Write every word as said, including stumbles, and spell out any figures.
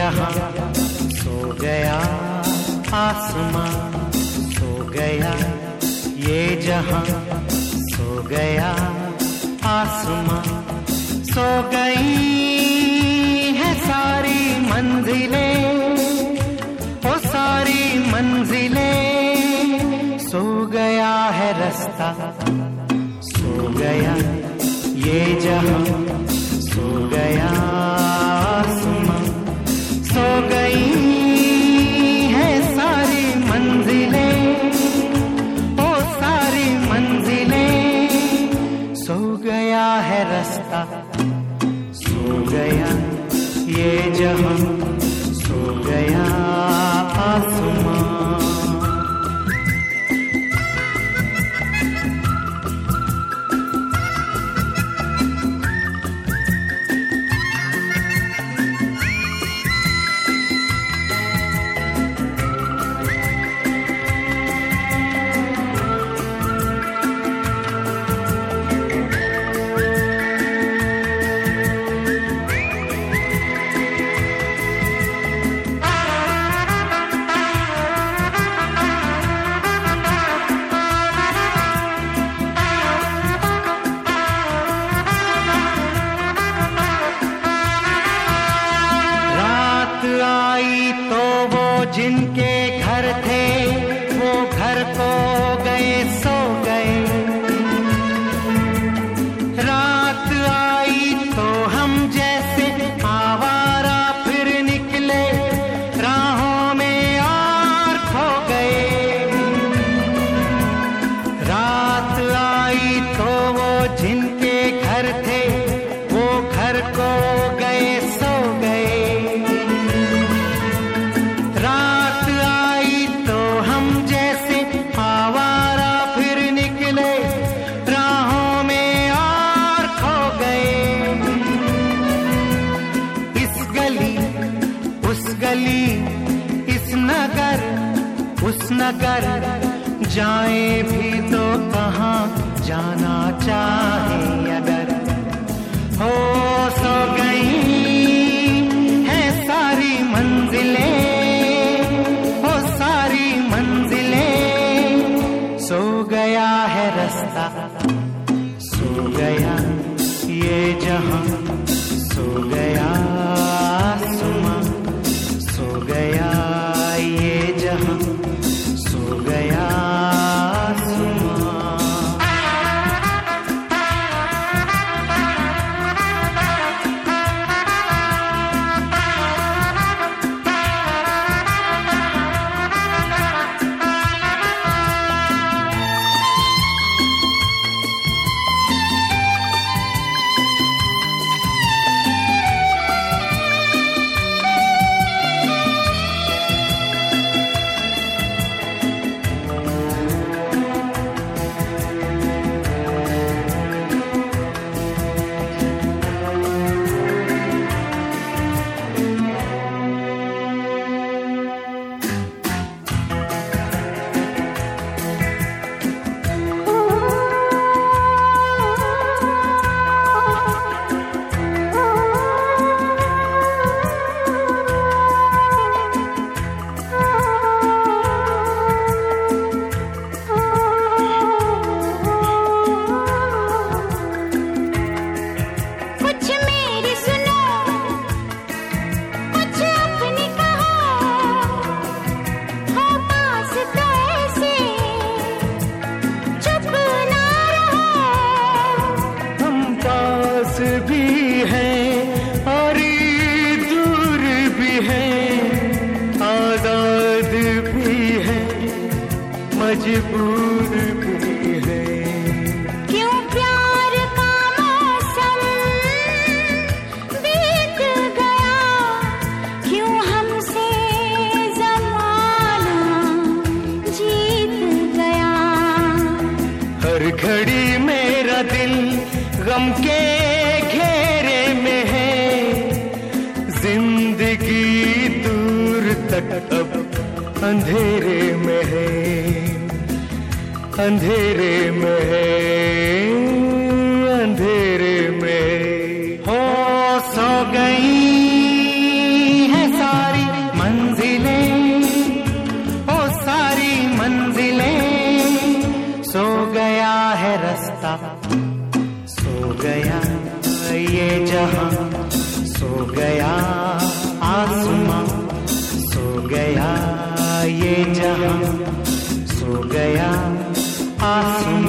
जहां सो गया, आसमां सो गया, ये जहां सो गया, आसमां सो गई है सारी मंजिलें, ओ सारी मंजिलें, सो गया है रास्ता, सो गया ये जहां, सो गया आसमां, सो गई है सारी मंजिलें, ओ सारी मंजिलें, सो गया है रास्ता, सो गया ये जहां, सो गया आसमां। आई तो वो जिनके घर थे, वो घर को गए सो गए, रात आई तो हम जैसे आवारा फिर निकले राहों में और खो गए, रात आई तो वो जिनके घर थे, वो घर को गए सो गए, रात आई तो हम जैसे आवारा फिर निकले राहों में और खो गए, इस गली उस गली, इस नगर उस नगर, जाए भी तो कहाँ जाना चाहे अगर, हो सो गई है सारी मंजिलें, सो गया है रास्ता, सो गया ये जहां, सो गया आसमां, सो गया ये जहां, सो गया आसमां। भी है और दूर भी है, आजाद भी है, मजबूर भी है, क्यों प्यार का मौसम बीत गया, क्यों हमसे ज़माना जीत गया, हर घड़ी मेरा दिल गम के घेरे में है, जिंदगी दूर तक अब अंधेरे में है, अंधेरे में है, अंधेरे में हो, सो गई है सारी सो गया ये जहां, सो गया आसमां, सो गया ये जहां, सो गया आसमां।